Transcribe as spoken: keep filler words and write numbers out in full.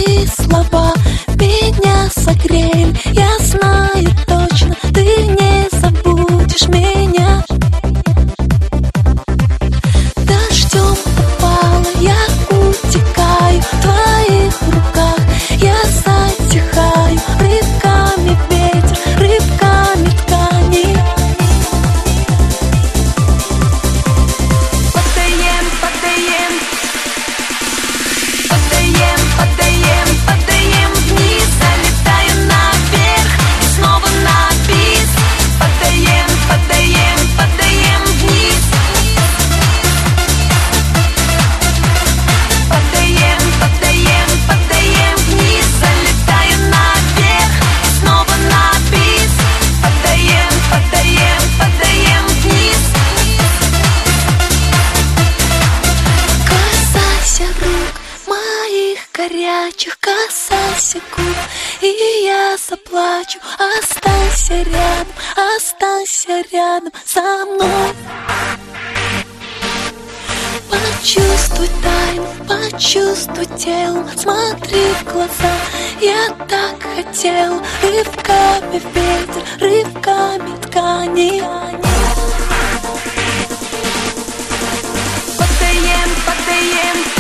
твои слова меня согрели. Я знаю точно, ты не забудешь меня. Дождем попала, я утекаю в твоих руках. Я затихаю, рыбками ветер, рыбками ткани. Подаем, подаем, подаем, подаем, подаем вниз, залетаю наверх и снова на бис. Подаем, подаем, подаем вниз. Подаем, подаем, подаем вниз, залетаю наверх и снова на бис. Подаем, подаем, подаем вниз. Касайся рук моих горячих, касайся губ, и я заплачу. Останься рядом, останься рядом со мной. Почувствуй тайну, почувствуй телом, смотри в глаза. Я так хотел, рывками ветер, рывками ткани. Подаем, подаем,